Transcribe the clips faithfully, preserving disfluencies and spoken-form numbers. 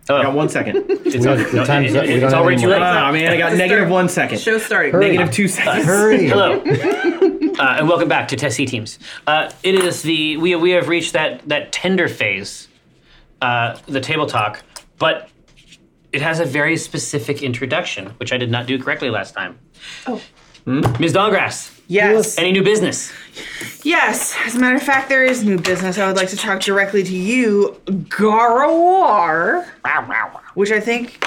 I got one second. It's, all, the no, time's it, up. it, We it's don't have already any too more. late. Oh, man, I got negative one second. Show starting. Hurry. Negative two seconds. Hurry. Hello, uh, and welcome back to Tessie Teams. Uh, it is the we we have reached that that tender phase, uh, the table talk, but it has a very specific introduction, which I did not do correctly last time. Oh. Hmm? Miz Dongrass, Yes. any new business? Yes. As a matter of fact, there is new business. I would like to talk directly to you, Garawar, which I think,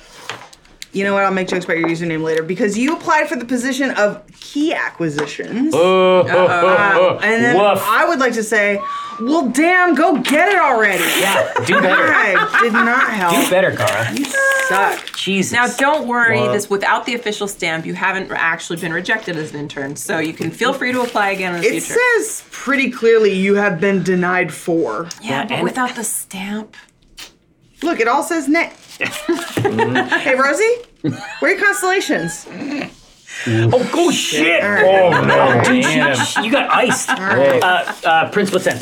you know what, I'll make jokes about your username later, because you applied for the position of key acquisitions. Oh, oh, Uh, oh, and then woof. I would like to say, well, damn, go get it already. Yeah, do better. I did not help. Do better, Gara. You suck. Jesus. Now, don't worry. Well- This without the official stamp, you haven't actually been rejected as an intern, so you can feel free to apply again in the It future. says pretty clearly you have been denied for. yeah, Yeah, but and- without the stamp. Look, it all says nay. Hey, Rosie, where are your constellations? Oh, go shit! All right. Oh, no. Dude, man. you, you got iced. right. Uh, uh, Prince Blitzen.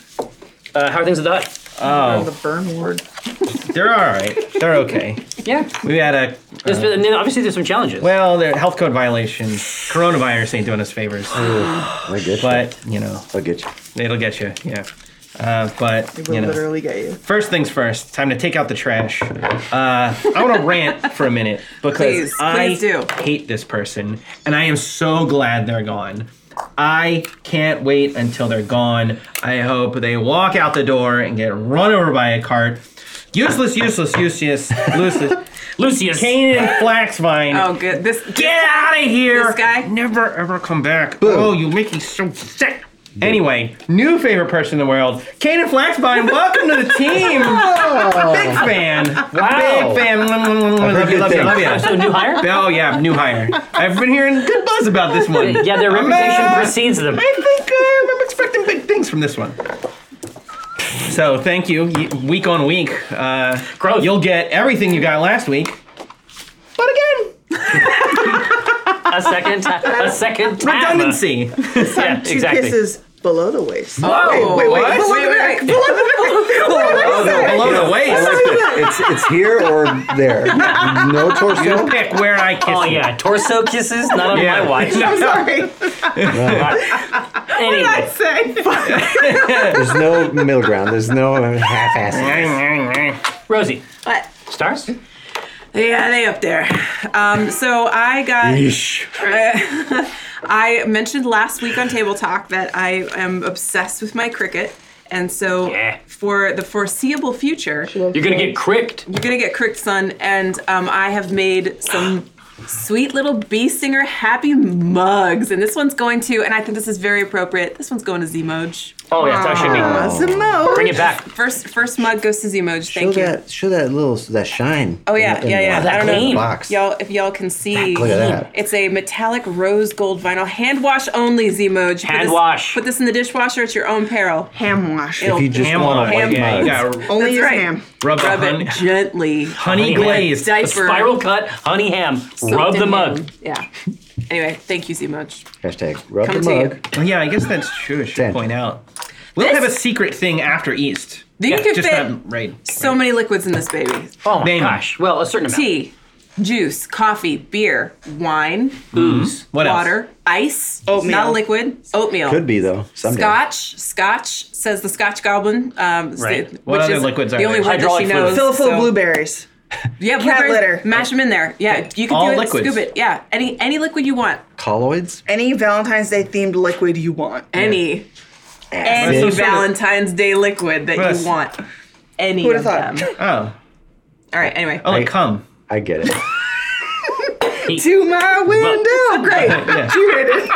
Uh, how are things at the hut? Oh, Oh, the burn ward. they're all right. They're okay. Yeah. We had a, There's, and then obviously, there's some challenges. well, they're health code violations. Coronavirus ain't doing us favors. I get you. But, you know, I'll get you. it'll get you, yeah. Uh, but, It will you know. literally get you. First things first, time to take out the trash. Uh, I want to rant for a minute because Please, I please do. hate this person, and I am so glad they're gone. I can't wait until they're gone. I hope they walk out the door and get run over by a cart. Useless, useless, useless, useless. Lucius. Kanan Flaxvine. Oh, good. This Get out of here! This guy? Never ever come back. Oh, you make me so sick. Anyway, new favorite person in the world, Kanan Flaxvine. Welcome to the team. Big fan. Wow. Big fan. heard good Love you, love things. you. So, new hire? Oh yeah, new hire. I've been hearing good buzz about this one. Yeah, their I'm, reputation uh, precedes them. I think uh, I'm expecting big things from this one. So thank you. Y- Week on week, uh, Growth. you'll get everything you got last week, but again, A second, ta- a second time. redundancy. Yeah, Two exactly. kisses below the waist. Whoa, wait, wait, wait. what? Below Wait, the wait, neck. wait. Below the neck. Below the neck. Below the I waist. like that. It's it's here or there. No You torso. pick where I kiss Oh you. yeah, torso kisses, not on Yeah. my watch. I'm sorry. Anyway, Say. There's no middle ground. There's no half-ass. Rosie, What? stars? Yeah, they up there. Um, so I got. I mentioned last week on Table Talk that I am obsessed with my cricket, and so Yeah. for the foreseeable future, You're gonna get cricked. you're gonna get cricked, son. And um, I have made some sweet little Bee Singer happy mugs, and this one's going to, and I think this is very appropriate. This one's going to Zmoj. Oh yeah, that should be. Zemo. Bring it back. First, first mug goes to Zmoj. Show Thank you. that. Show that little that shine. Oh yeah, in the- yeah, yeah. in the I don't gleam. know, box. y'all, if y'all can see. Look at that. It's a metallic rose gold vinyl, hand wash only. Zmoj. Put Hand this- wash. Put this in the dishwasher at your own peril. Ham wash. It'll- If you just Ham want on a white it. Yeah, you mug. gotta Only That's use right. ham. rub the Rub honey, it gently. honey Honey glazed. Diaper. Spiral cut, honey ham. soaked Rub the in mug. ham. Yeah. Anyway, thank you, Zmoj. Hashtag rub Come the to you. mug. Oh, yeah, I guess that's true. I should Ten. point out. We'll This- have a secret thing after East. You Yeah, can Just fit not right. so many liquids in this baby. Oh my Name 'em. gosh. Well, a certain amount. Tea, juice, coffee, beer, wine, Booze. What else? water, ice. Oatmeal. Not a liquid. Oatmeal. Could be though. Someday. Scotch, Scotch, says the Scotch Goblin. Um, Right. the- What which other is liquids are the only there? one that she Hydraulic fluid. knows. Fill it full of so- blueberries. Yeah, Cat blueberries, litter. Mash them in there. Yeah, you can All do it. liquids. Scoop it. Yeah, any any liquid you want. Colloids. Any Valentine's Day themed liquid you want. Any any So sort of- Valentine's Day liquid that Yes. you want. Any Who'd of have them. thought? Oh. All right. Anyway. Oh, like come. I get it. To my window. Great. Yeah. You hit it.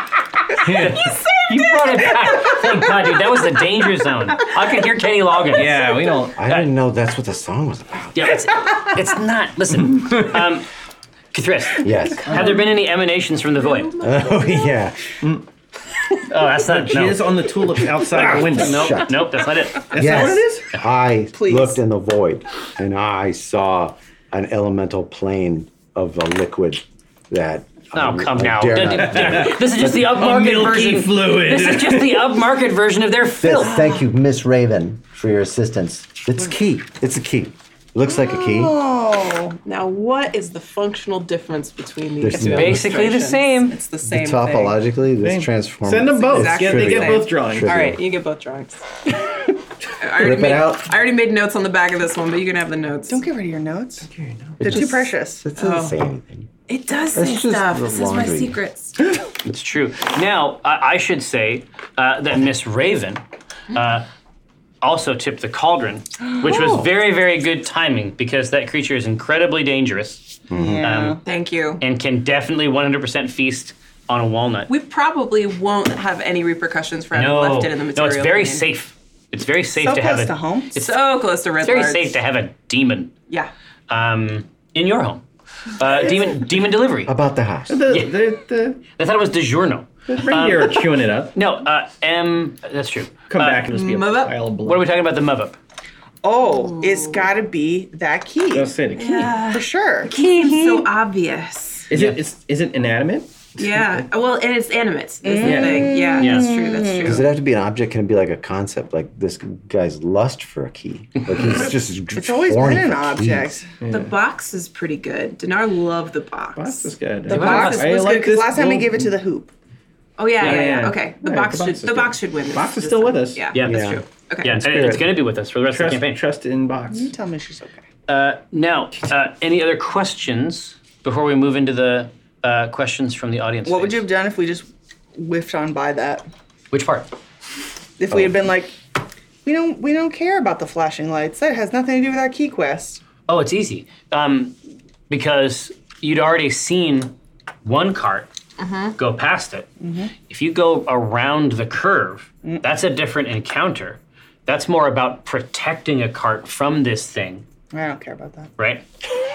You brought it back. Thank God, dude. That was the danger zone. I could hear Kenny Loggins. Yeah, we don't. I didn't know that's what the song was about. Yeah, it's, it's not. Listen, um, Kithris, Yes. have there been any emanations from the void? Oh yeah. Oh, that's not. No. Jizz on the tulips outside the window. Nope, Shut. nope, that's not it. That's Yes. not what it is? I Please. looked in the void and I saw an elemental plane of a liquid that. Oh, um, come I now. dare D- not- d- d- This is just the upmarket milky version. fluid. This is just the upmarket version of their Th- filth. Thank you, Miss Raven, for your assistance. It's key. It's a key. Looks like a key. Oh. Now, what is the functional difference between these There's two? no- Basically the illustrations? same. It's the same thing. Topologically, this transforms. Send them both. exactly Yeah, they the get same. both drawings. Trivial. All right, you get both drawings. I already Rip it made, out. I already made notes on the back of this one, but you can have the notes. Don't get rid of your notes. It They're too just- precious. It doesn't Oh. say anything. It does That's say just stuff. the This is my laundry. secrets. It's true. Now, I, I should say uh, that Miss Raven uh, also tipped the cauldron, which was very, very good timing because that creature is incredibly dangerous Yeah. Um, Thank you. and can definitely one hundred percent feast on a walnut. We probably won't have any repercussions for having no, left it in the no, material. it's very plane. safe. It's very safe So to have close a. to home. It's So close to red very Lards. safe to have a demon Yeah. um, in your home. Uh, demon, demon delivery. About the house. The, the, the, I thought it was DiGiorno. the reindeer are chewing it up. No, uh, M. That's true. Come Uh, back and just be a move up. pile of blood. What are we talking about? The move up. Oh, it's got to be that key. Let's say the key. For sure. Seems so obvious. Is it is, is it inanimate? Yeah. Well, and it's animate. Is the Yeah. thing. Yeah, Yeah. that's true. That's true. Does it have to be an object? Can it be like a concept? Like this guy's lust for a key. Like he's just. It's always horny been an for object. The box is pretty good. Dinar loved the box. Box is good. The Yeah, box I was like good because this last time we little- gave it to the hoop. Oh yeah, yeah, Yeah, yeah. yeah. Okay, the Yeah, box the box should is the good. box should win. This, Box is this still time. with us. Yeah, Yeah. that's Yeah. true. Okay. Yeah, and spirit. it's going to be with us for the rest Trust, of the campaign. trust in box. You tell me she's okay. Uh, now, uh, any other questions before we move into the uh, questions from the audience? What would phase? you have done if we just whiffed on by that? Which part? If we had been like, we don't we don't care about the flashing lights. That has nothing to do with our key quest. Oh, it's easy. Um, because you'd already seen one cart go past it. If you go around the curve, that's a different encounter. That's more about protecting a cart from this thing, I don't care about that. right?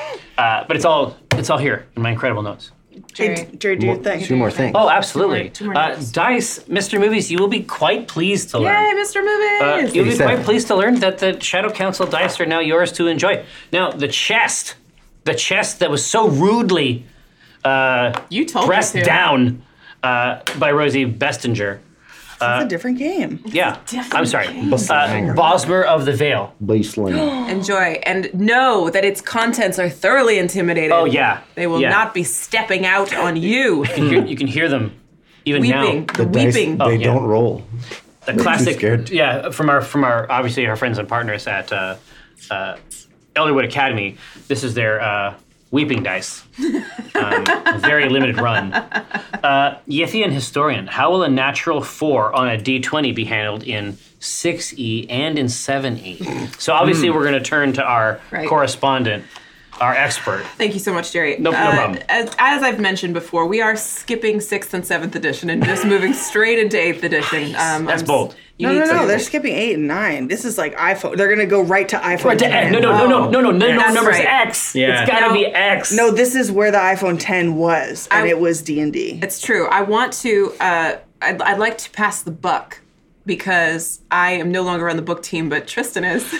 Uh, but it's all it's all here in my incredible notes. Hey, Jerry, do your More- thing. Two more things. Oh, absolutely. Two more- two more uh, notes. Dice, Mister Movies, you will be quite pleased to learn. Yay, Mister Uh, Movies! you'll be eighty-seven. quite pleased to learn that the Shadow Council dice are now yours to enjoy. Now, the chest, the chest that was so rudely uh, You told me pressed to. down uh, by Rosie Bestinger. It's a different game. Yeah, different I'm sorry. game. Uh, Bosmer of the Veil. Baseline. Enjoy and know that its contents are thoroughly intimidated. Oh yeah, They will yeah. not be stepping out on you. You can hear, you can hear them even Weeping. now. The dice, weeping. they Oh, yeah. don't roll. The classic, scared. yeah, from our from our obviously our friends and partners at uh, uh, Elderwood Academy. This is their uh, weeping dice. Um, a very limited run. Uh, Yithian Historian. How will a natural four on a D twenty be handled in six E and in seven E? So obviously we're going to turn to our Right. correspondent, our expert. Thank you so much, Jerry. No- no Uh, problem. As, as I've mentioned before, we are skipping sixth and seventh edition and just moving straight into eighth edition. Um, That's I'm s- bold. You No, need no, no. to- They're skipping eight and nine. This is like iPhone. They're gonna go right to iPhone. Right to ten. X. No, no, no, no, no, no, no, no That's numbers right. X. Yeah. It's got to No. be X. No, this is where the iPhone ten was, and I- it was D and D. It's true. I want to. Uh, I'd, I'd like to pass the buck because I am no longer on the book team, but Tristan is. so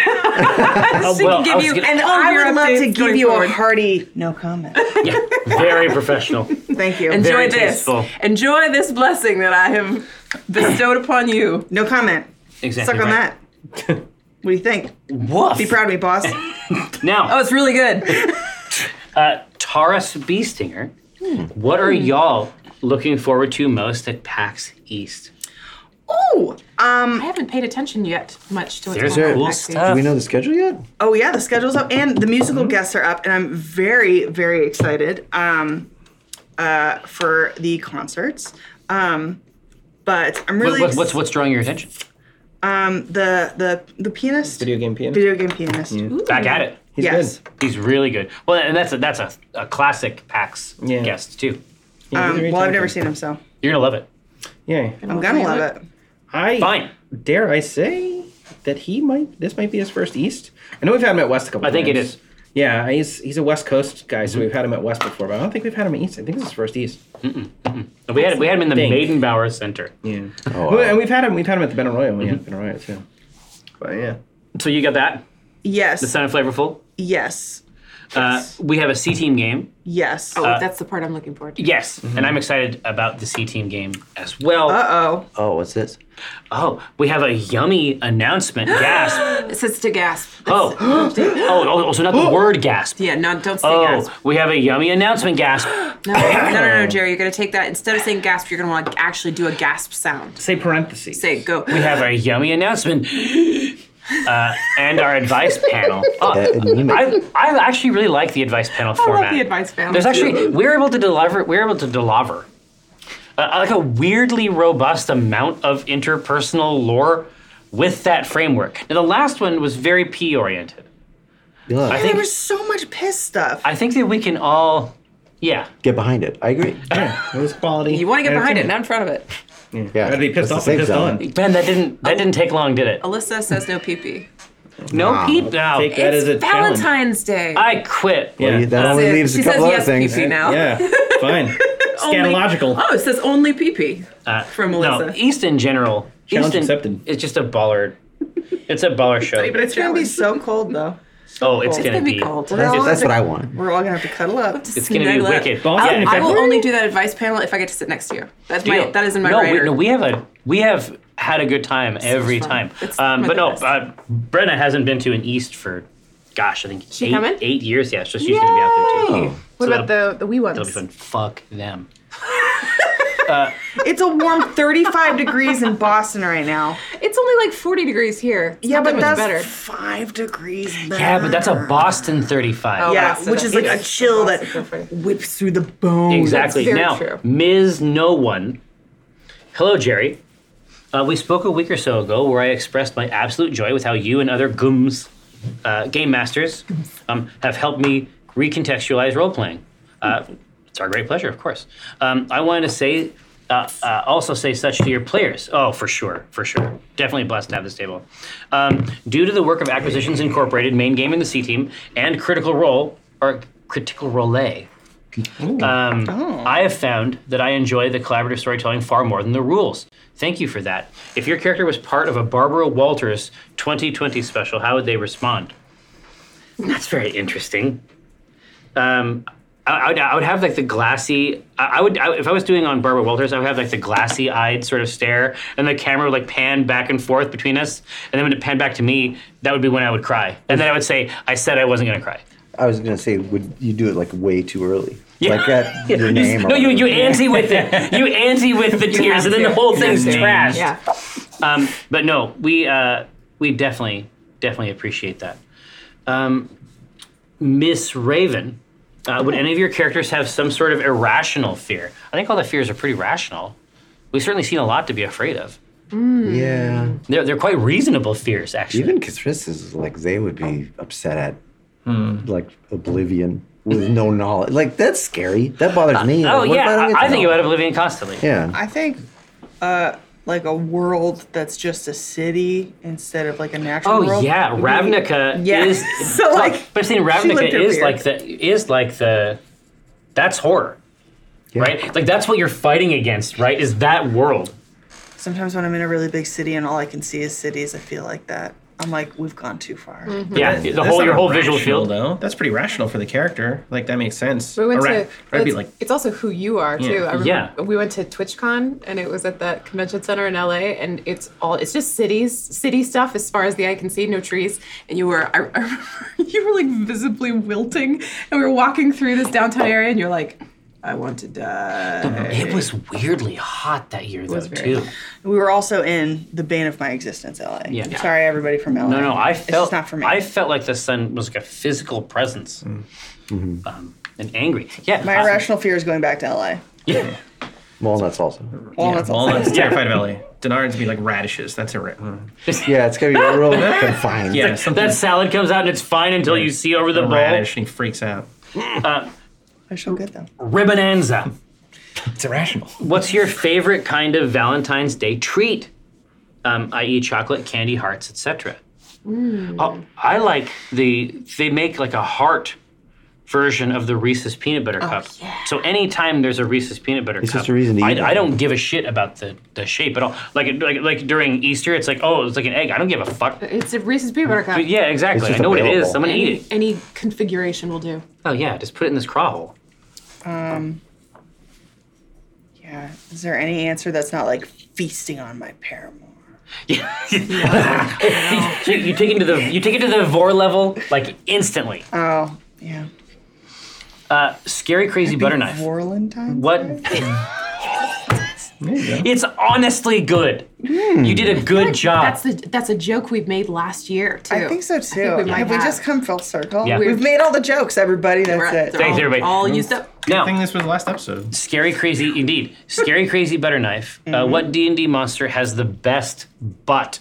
Oh, he well, can I give was you gonna- and all I of your would love to updates give going you forward. a hearty no comment. Yeah, very professional. Thank you. Enjoy very this. tasteful. Enjoy this blessing that I have bestowed upon you. No comment. Exactly. Suck on right. that. What do you think? Woof. Be proud of me, boss. Now, Oh, it's really good. uh, Taurus Beestinger, what are y'all looking forward to most at PAX East? Oh, um, I haven't paid attention yet much to what's There's going on. cool actually. stuff. Do we know the schedule yet? oh yeah, the schedule's up and the musical guests are up, and I'm very, very excited um, uh, for the concerts. Um, but I'm What, really what, what's what's drawing your attention? um, the the the pianist, Video game pianist. video game pianist. Back at it. He's yes. good. He's really good. Well, and that's a that's a, a classic PAX Yeah. guest too. Yeah, Um, he's very well, I've never talented. seen him, so You're gonna love it. Yeah. I'm gonna love it. I Fine. dare I say that he might. This might be his first East. I know we've had him at West a couple. I think it times. is. Yeah, he's he's a West Coast guy, Mm-hmm. so we've had him at West before, but I don't think we've had him at East. I think this is his first East. We had we had him in the Think. Maidenbauer Center. Yeah. Oh, Well, wow. and we've had him. We've had him at the Ben Arroyo. We Mm-hmm. had Ben Arroyo too. But yeah. So you got that. Yes, The sound flavorful. yes. Uh, we have a C team game. Yes. Oh, that's the part I'm looking forward to. Yes, and I'm excited about the C team game as well. Uh oh. Oh, what's this? Oh, we have a yummy announcement. Gasp. It says to gasp. Oh. oh, oh, so not the word gasp. Yeah, no, don't say Oh, gasp. we have a yummy announcement. Gasp. No, no, no, no, no, Jerry, you're gonna take that. Instead of saying gasp, you're gonna want to actually do a gasp sound. Say parentheses. Say go. We have a yummy announcement. Uh, and our advice panel. Oh, Uh, anemic. I, I actually really like the advice panel I format. love the advice panel. There's actually we're able to deliver we're able to deliver uh, like a weirdly robust amount of interpersonal lore with that framework. Now the last one was very P oriented. Yeah, I There think was so much piss stuff. I think that we can all yeah. get behind it. I agree. Yeah, it was quality. You want to get behind it, not in front of it. Yeah, I'd be pissed that's off the and safe pissed zone. on. Ben, that didn't that didn't take long, did it? Alyssa says no pee-pee. No peep now. Take that as a It's challenge. Valentine's Day. I quit. Yeah. Well, that That's only it. leaves She a couple says other yes, things. pee-pee now. Yeah, fine. Only- Scatological. Oh, it says only pee-pee. Uh, From No, Alyssa. East in general. Challenge East in, accepted. It's just a baller. It's a baller show. But It's gonna be so cold though. Oh, it's It's gonna, gonna be be. cold. We're That's, all that's gonna what I have want. to- We're all gonna have to cuddle up. It's gonna be Snuggle up. wicked. Boston I, in I will February? only do that advice panel if I get to sit next to you. That's my. Deal. That is in my no, writer. We, no, we have a we have had a good time every fun. time. It's Um, one but of no, the best. uh, Brenna hasn't been to an East for, gosh, I think She eight, coming? eight years. Yeah, so she's gonna be out there too. Oh. What So about the the wee ones? That'll be fun. Fuck them. It's a warm thirty-five degrees in Boston right now. It's only like forty degrees here. It's Yeah, not but that that's much better. five degrees better. Yeah, but that's a Boston thirty-five. Oh, Yeah, Boston which is like a is- chill that Boston's different. whips through the bones. Exactly. very Now, true. Miz No One. Hello, Jerry. Uh, we spoke a week or so ago where I expressed my absolute joy with how you and other Gums uh, game masters um, have helped me recontextualize role playing. Uh, it's our great pleasure, of course. Um, I wanted to say, uh, uh, also say such to your players. Oh, for sure, for sure. Definitely blessed to have this table. Um, due to the work of Acquisitions Incorporated, main game in the C team, and Critical Role, or Critical Role. Um, I have found that I enjoy the collaborative storytelling far more than the rules. Thank you for that. If your character was part of a Barbara Walters twenty twenty special, how would they respond? That's very interesting. Um, I, I, would, I would have like the glassy. I, I would I, if I was doing on Barbara Walters, I would have like the glassy-eyed sort of stare, and the camera would like pan back and forth between us, and then when it panned back to me, that would be when I would cry, and then I would say, "I said I wasn't going to cry." I was gonna say, would you do it like way too early? Yeah. Like at Yeah, your you- name? or no, you you whatever. ante with it. You ante with the tears, and then the to. whole You thing's have to. trashed. Yeah. Um, but no, we uh, we definitely definitely appreciate that. Um, Miss Raven, uh, would any of your characters have some sort of irrational fear? I think all the fears are pretty rational. We've certainly seen a lot to be afraid of. Yeah. They're they're quite reasonable fears, actually. Even Chris is like they would be upset at like oblivion with no knowledge. Like that's scary. That bothers me. oh Like, what if yeah, don't get I, I to think know? about Oblivion constantly. Yeah. I think, uh, like a world that's just a city instead of like a natural Oh world. yeah, would be- Ravnica Yeah. is. So, like, but I'm saying she Ravnica lived her is fear. like the is like the, that's horror, right? Like that's what you're fighting against, right? Is that world? Sometimes when I'm in a really big city and all I can see is cities, I feel like that. I'm like, we've gone too far. Yeah, the That's whole not your whole visual irrational, field. though. That's pretty rational for the character. Like that makes sense. We went Irra- to. I'd be it's, like, it's also who you are too. Yeah. I remember Yeah. we went to TwitchCon and it was at the convention center in L A and it's all it's just cities, city stuff as far as the eye can see, no trees. And you were, I, I remember you were like visibly wilting, and we were walking through this downtown area, and you're like, I want to die. It was weirdly hot that year, though, was very too. We were also in the bane of my existence, L A. Yeah. Sorry, everybody from L A. No, no, I It's felt just not for me. I felt like the sun was like a physical presence, um, and angry. Yeah, my I- irrational fear is going back to L A. Yeah, Walnuts also. Walnuts yeah, also. Walnuts terrified of L A. Denard's be like radishes. That's a ra- Yeah, it's gotta be real confined. yeah. Something that salad comes out and it's fine until you see over the a bowl. radish and he freaks out. They're so good though. Ribbonanza. It's irrational. What's your favorite kind of Valentine's Day treat? Um, that is, chocolate, candy, hearts, et cetera. Oh, I like the. They make like a heart version of the Reese's peanut butter cup. yeah. So anytime there's a Reese's peanut butter It's cup, just a reason to eat I, I it. don't give a shit about the, the shape at all. Like, like like during Easter, it's like, oh, it's like an egg. I don't give a fuck. It's a Reese's peanut butter cup. But yeah, exactly. I just know what it is. available. I'm gonna any, eat it. any configuration will do. Oh yeah, just put it in this craw hole. Um. Yeah. Is there any answer that's not like feasting on my paramour? Yeah. So you take it to the you take it to the vor level like instantly. Oh, yeah. Uh, scary crazy butter knife. Vorlin time? What? It's honestly good. You did a good job. That's the that's a joke we made last year too. I think so too. we might have we have. just come full circle? Yeah. We've made all the jokes, everybody. That's They're- it. they're Thanks, all, everybody. all used up. I think Now, this was the last episode. scary crazy indeed. Scary crazy butter knife. Uh, what D and D monster has the best butt?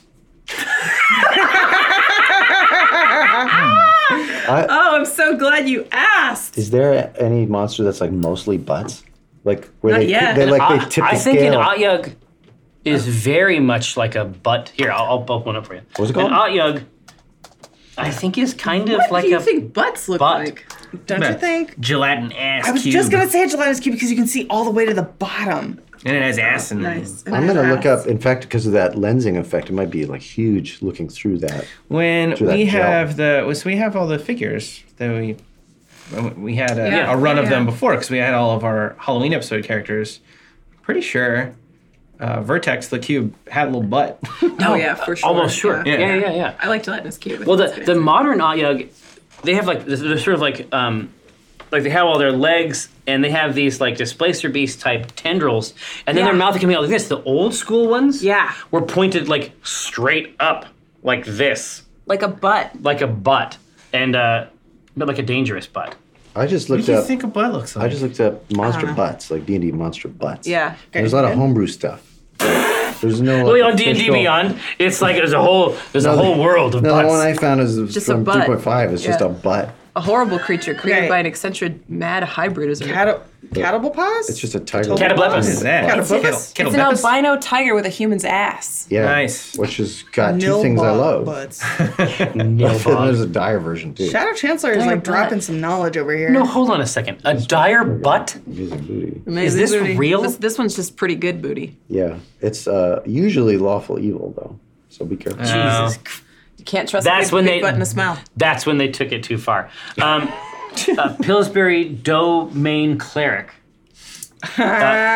I, Oh, I'm so glad you asked. is there any monster that's like mostly butts? Like where Not they yet. they like I, they tip I the think an scale. Atyug is very much like a butt. Here, I'll, I'll bulk one up for you. What's it An called? Atyug, I think, is kind of What like do you a think butts look butt. like? Don't you think? Gelatin ass I was cube. just gonna say gelatinous cube because you can see all the way to the bottom. And it has ass in Nice. it. I'm gonna look up. In fact, because of that lensing effect, it might be like huge looking through that. When Through that we gel. have the, so we have all the figures that we, we had a, Yeah, a run of yeah. them before because we had all of our Halloween episode characters. Pretty sure uh, Vertex the cube had a little butt. Oh yeah, for sure. almost sure. Yeah. Yeah, yeah, yeah. yeah. I like gelatinous cube. Well, That's the, the fancy. modern Atyug, they have like, they're sort of like, um, like they have all their legs and they have these like displacer beast type tendrils and then their Yeah. mouth is coming out like this. The old school ones Yeah. were pointed like straight up like this, like a butt. like a butt and, uh, but like a dangerous butt. I just What looked do you up. think a butt looks like? I just looked up monster butts, like D and D monster butts. Yeah. There's a lot of homebrew stuff. There's no. Well, like, on D and D official- Beyond, it's like there's a whole there's No, a the- whole world of No, butts. the one I found is Just a from butt. three point five. It's just Yeah. a butt. A horrible creature created Okay. by an eccentric mad hybrid. Is it? Catal- Catapulpos? It's just a tiger. Cataplepus. What is that? Cataplepus? Kettle- It's an Kettlebepus? albino tiger with a human's ass. Yeah. Nice. Which has got two things I Nilbog love. butts. There's a dire version too. Shadow Chancellor is Dire like dropping butt. some knowledge over here. No, hold on a second. A dire butt? Amazing booty. Amazing this booty. real? This, this one's just pretty good booty. Yeah, it's uh, usually lawful evil though, so be careful. Oh. Jesus. You can't trust That's a big, when big they- butt and a smile. That's when they took it too far. Um, uh, Pillsbury Domain Cleric. Uh,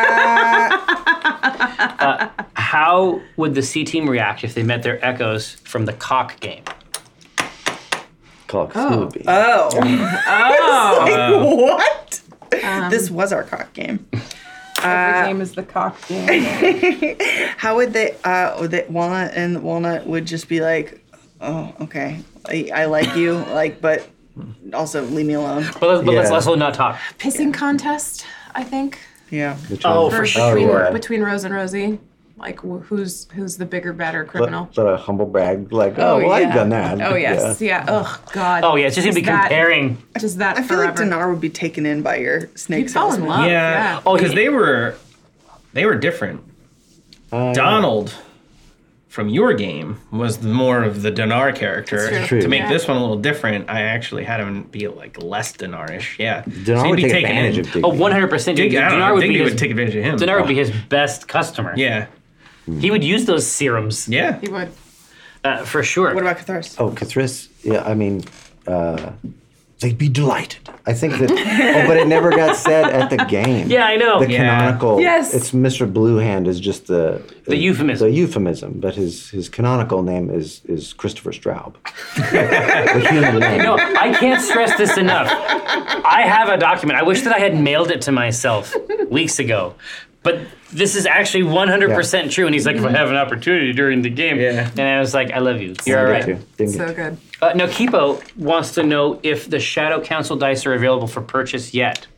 uh, how would the C team react if they met their echoes from the cock game? Call Cthulhu. Oh. Oh. What? this was our cock game. Every game is the cock game. How would they, uh, would they, Walnut and Walnut would just be like, oh, okay, I, I like you, like, but also leave me alone. But, let's, but let's Yeah. also not talk. Pissing contest, I think. Yeah. Which Oh, one? for Or sure. between, yeah. between Rose and Rosie. Like, wh- who's who's the bigger, badder criminal? Let, let a humble brag like, oh, well, I've done that. Oh, yes. Yeah. Oh, God. Oh, yeah, it's just going to be that- comparing. Just that I feel forever. like Dinar would be taken in by your snake You'd fall in salesman. love. Yeah. yeah. Oh, because yeah. they were, they were different. Uh, Donald from your game was the more of the Dinar character. That's true. To make Yeah. this one a little different, I actually had him be like less Dinarish. Yeah. Dinar he'd would be take taken advantage in. of Digby. Oh, one hundred percent. Dig, I don't Dinar know. would be Digby his, would take advantage of him. Dinar would be his best customer. Yeah. He would use those serums Yeah. He would. uh, for sure. What about Catharis? Oh, Cathris. Yeah, I mean, uh, they'd be delighted. I think that. Oh, but it never got said at the game. Yeah, I know. The Yeah. canonical. Yes. It's Mister Blue Hand is just the The euphemism. The euphemism, but his his canonical name is is Christopher Straub. The human name. No, I can't stress this enough. I have a document. I wish that I had mailed it to myself weeks ago. But this is actually one hundred percent true. And he's like, if I have an opportunity during the game. Yeah. And I was like, I love you. You're all Didn't right. get to. Didn't get So to. good. Uh, now, Kipo wants to know if the Shadow Council dice are available for purchase yet.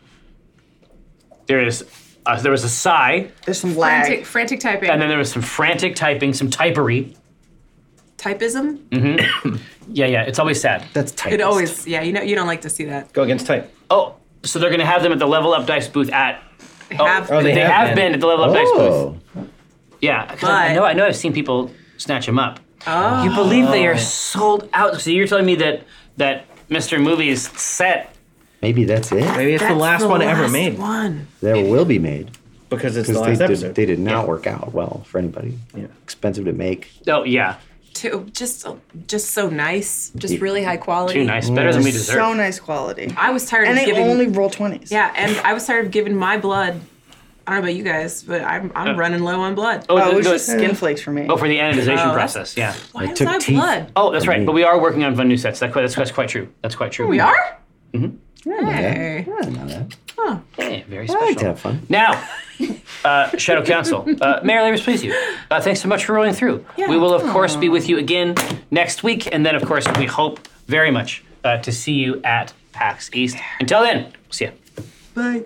There is, uh, there was a sigh, There's some lag. Frantic, frantic typing. and then there was some frantic typing, some typery. Typism? Yeah, yeah, it's always sad. That's tight. It always, yeah, you know, you don't like to see that. Go against type. Oh, so they're going to have them at the Level Up Dice booth at. They Oh, have oh, They, They have, have been. been. at the Level Up Dice booth. Oh, Yeah, 'cause I, I But- know. I know. I've seen people snatch them up. Oh. You believe they are sold out? So you're telling me that that Mister Movie's set Maybe that's it. Maybe it's the That's last the one ever last made One. There will be made because it's the because last they episode. did, they did not Yeah. work out well for anybody. Yeah. Expensive to make. Oh yeah, Too, just, just so nice. Just Yeah. really high quality. too nice. Better than we deserve. So nice quality. I was tired And of they giving. only roll twenties. Yeah, and I was tired of giving my blood. I don't know about you guys, but I'm I'm Uh, running low on blood. Oh, Oh, it was go- just skin flakes for me. oh, for the anodization Oh, process. Yeah. Why it was took I teeth. blood? Oh, that's right. me. But we are working on new sets. That's quite, that's, that's quite true. That's quite true. We are? Yeah, I know that. Hey. Yeah, I know that. Hey, very I special. like to have fun. Now, uh, Shadow Council. Uh, Mayor Labors, please you. Uh, thanks so much for rolling through. We will, of course, be with you again next week. And then, of course, we hope very much uh, to see you at PAX East. Until then, we'll see you. Bye.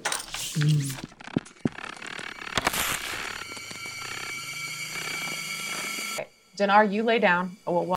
Dinar, you lay down. Oh, well,